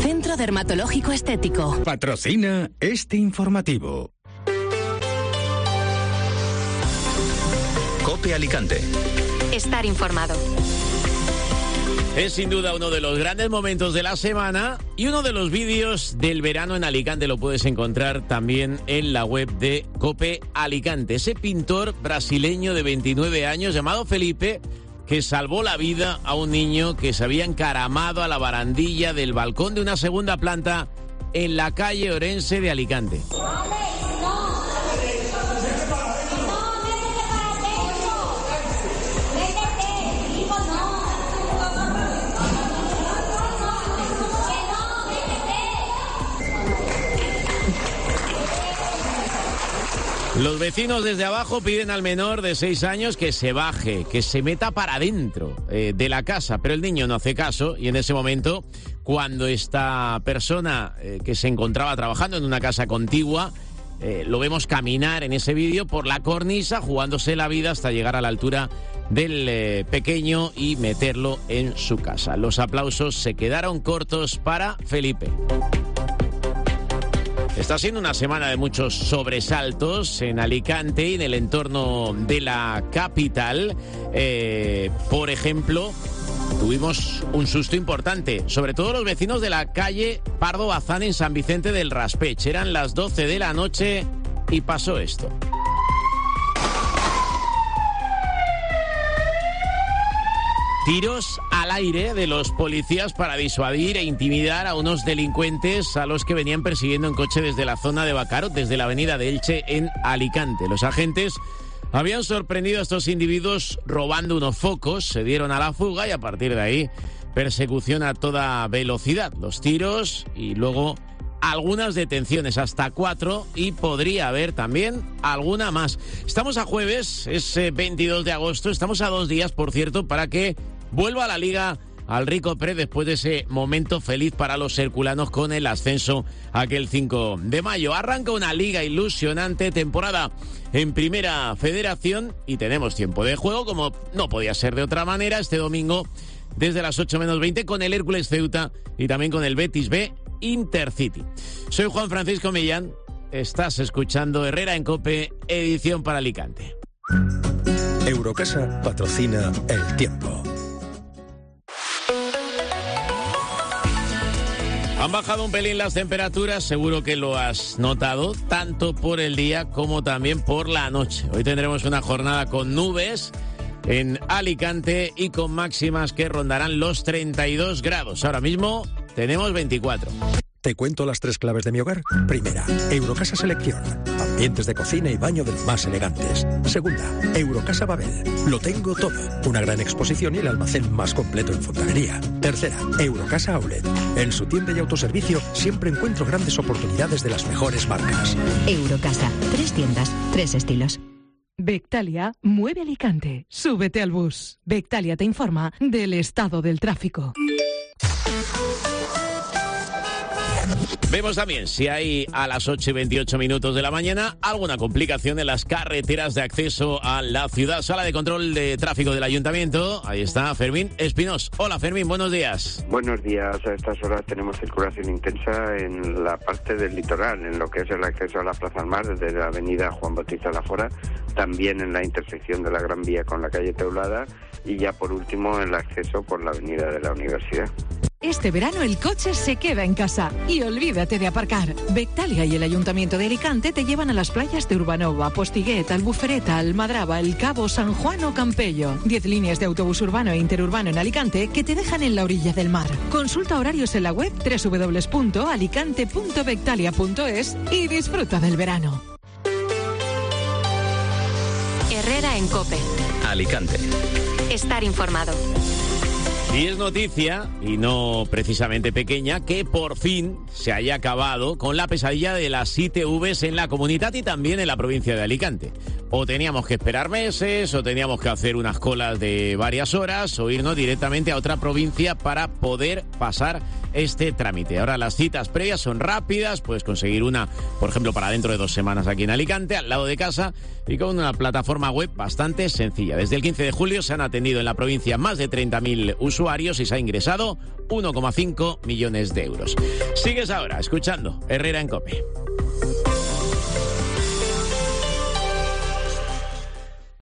Centro Dermatológico Estético. Patrocina este informativo. COPE Alicante. Estar informado. Es sin duda uno de los grandes momentos de la semana y uno de los vídeos del verano en Alicante. Lo puedes encontrar también en la web de COPE Alicante. Ese pintor brasileño de 29 años llamado Felipe, que salvó la vida a un niño que se había encaramado a la barandilla del balcón de una segunda planta en la calle Orense de Alicante. Los vecinos desde abajo piden al menor de 6 años que se baje, que se meta para adentro de la casa, pero el niño no hace caso y en ese momento, cuando esta persona que se encontraba trabajando en una casa contigua, lo vemos caminar en ese vídeo por la cornisa, jugándose la vida hasta llegar a la altura del pequeño y meterlo en su casa. Los aplausos se quedaron cortos para Felipe. Está siendo una semana de muchos sobresaltos en Alicante y en el entorno de la capital. Por ejemplo, tuvimos un susto importante, sobre todo los vecinos de la calle Pardo Bazán en San Vicente del Raspeig. Eran las 12 de la noche y pasó esto. Tiros al aire de los policías para disuadir e intimidar a unos delincuentes a los que venían persiguiendo en coche desde la zona de Bacarot, desde la avenida de Elche en Alicante. Los agentes habían sorprendido a estos individuos robando unos focos, se dieron a la fuga y a partir de ahí persecución a toda velocidad. Los tiros y luego algunas detenciones, hasta 4, y podría haber también alguna más. Estamos a jueves, es 22 de agosto, estamos a 2 días, por cierto, para que vuelva a la Liga al Rico Pérez después de ese momento feliz para los herculanos con el ascenso aquel 5 de mayo. Arranca una liga ilusionante, temporada en Primera Federación y tenemos tiempo de juego, como no podía ser de otra manera, este domingo desde las 8 menos 20 con el Hércules Ceuta y también con el Betis B Intercity. Soy Juan Francisco Millán, estás escuchando Herrera en COPE, edición para Alicante. Eurocasa patrocina El Tiempo. Han bajado un pelín las temperaturas, seguro que lo has notado, tanto por el día como también por la noche. Hoy tendremos una jornada con nubes en Alicante y con máximas que rondarán los 32 grados. Ahora mismo tenemos 24. ¿Te cuento las 3 claves de mi hogar? Primera, Eurocasa Selección. Ambientes de cocina y baño de los más elegantes. Segunda, Eurocasa Babel. Lo tengo todo. Una gran exposición y el almacén más completo en fontanería. Tercera, Eurocasa Outlet. En su tienda y autoservicio siempre encuentro grandes oportunidades de las mejores marcas. Eurocasa. 3 tiendas, 3 estilos. Bectalia mueve Alicante. Súbete al bus. Bectalia te informa del estado del tráfico. Vemos también si hay a las 8:28 de la mañana alguna complicación en las carreteras de acceso a la ciudad. Sala de control de tráfico del Ayuntamiento. Ahí está Fermín Espinós. Hola Fermín, buenos días. Buenos días. A estas horas tenemos circulación intensa en la parte del litoral, en lo que es el acceso a la Plaza del Mar, desde la avenida Juan Bautista Lafora, también en la intersección de la Gran Vía con la calle Teulada y ya por último el acceso por la avenida de la Universidad. Este verano el coche se queda en casa y olvídate de aparcar. Bectalia y el Ayuntamiento de Alicante te llevan a las playas de Urbanova, Postiguet, Albufereta, Almadraba, El Cabo, San Juan o Campello. 10 líneas de autobús urbano e interurbano en Alicante que te dejan en la orilla del mar. Consulta horarios en la web www.alicante.bectalia.es y disfruta del verano. Herrera en COPE. Alicante. Estar informado. Y es noticia, y no precisamente pequeña, que por fin se haya acabado con la pesadilla de las ITVs en la comunidad y también en la provincia de Alicante. O teníamos que esperar meses, o teníamos que hacer unas colas de varias horas, o irnos directamente a otra provincia para poder pasar este trámite. Ahora las citas previas son rápidas, puedes conseguir una, por ejemplo, para dentro de 2 semanas aquí en Alicante, al lado de casa, y con una plataforma web bastante sencilla. Desde el 15 de julio se han atendido en la provincia más de 30.000 usuarios y se ha ingresado 1,5 millones de euros. Sigues ahora escuchando Herrera en COPE.